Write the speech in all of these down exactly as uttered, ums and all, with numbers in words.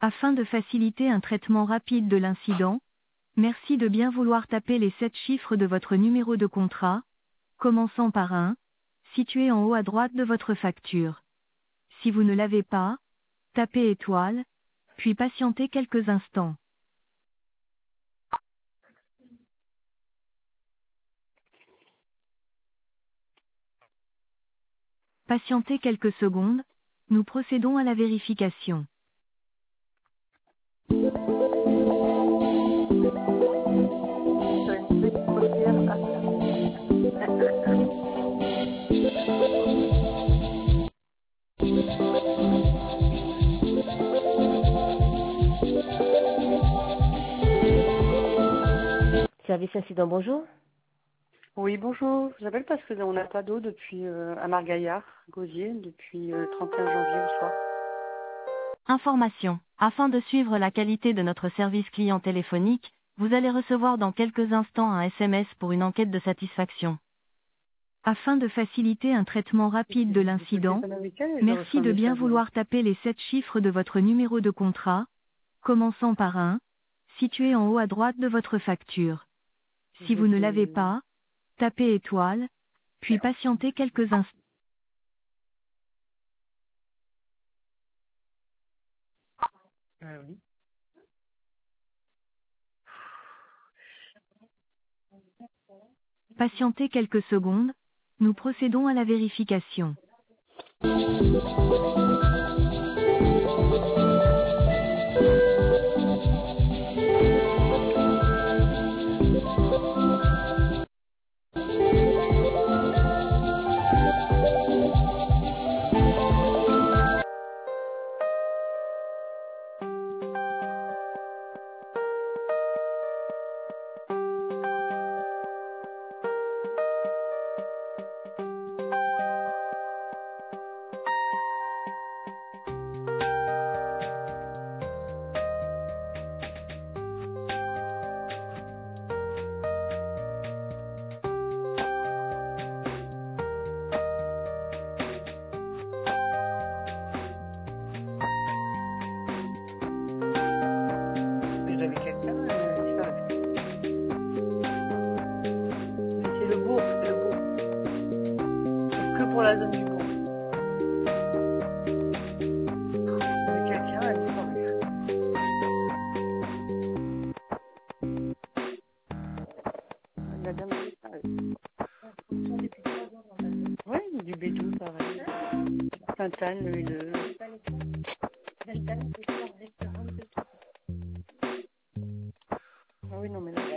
Afin de faciliter un traitement rapide de l'incident, merci de bien vouloir taper les sept chiffres de votre numéro de contrat, commençant par un, situé en haut à droite de votre facture. Si vous ne l'avez pas, tapez étoile, puis patientez quelques instants. Patientez quelques secondes, nous procédons à la vérification. Sur une petite paupière à faire. Service incident, bonjour. Oui, bonjour. J'appelle parce qu'on n'a pas d'eau depuis euh, à Margaillard, Gosier, depuis le trente et un janvier au soir. Information. Afin de suivre la qualité de notre service client téléphonique, vous allez recevoir dans quelques instants un S M S pour une enquête de satisfaction. Afin de faciliter un traitement rapide de l'incident, merci de bien vouloir taper les sept chiffres de votre numéro de contrat, commençant par un, situé en haut à droite de votre facture. Si vous ne l'avez pas, tapez étoile, puis patientez quelques instants. Ah oui. Patientez quelques secondes, nous procédons à la vérification. Mais j'avais quelqu'un, euh, il s'arrête. C'est le bourg, c'est le bourg. C'est que pour la zone du bourg. J'avais quelqu'un, elle disparaît. La dame a disparu. Oui, du bédou, pareil. Sainte-Anne, le huileux. Ah oui, non, mais là,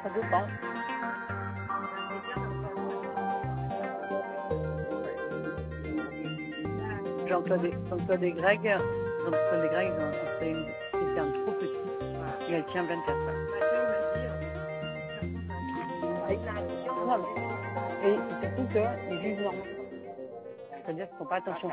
Ça dépend. Jean-Claude et, Jean-Claude et Greg, Jean-Claude et Greg, ils ont fait une ferme trop petite et elle tient vingt-quatre heures. Non, mais- et surtout que les jugements, c'est-à dire qu'ils ne font pas attention.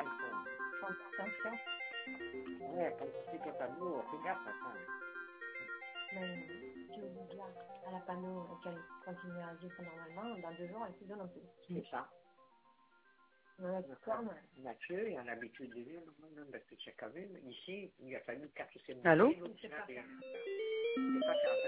Ouais, comme si c'était tableau, fais gaffe, attends. Mais tu obliges là à la panneau qu'elle continue à vivre normalement, dans deux jours, elle se donne un peu. C'est ça. Ouais, c'est ça, mais... Mathieu, il a l'habitude de vivre, même parce que tu as vu, ici, il a fallu quatre ou cinq Allô? minutes. C'est pas faire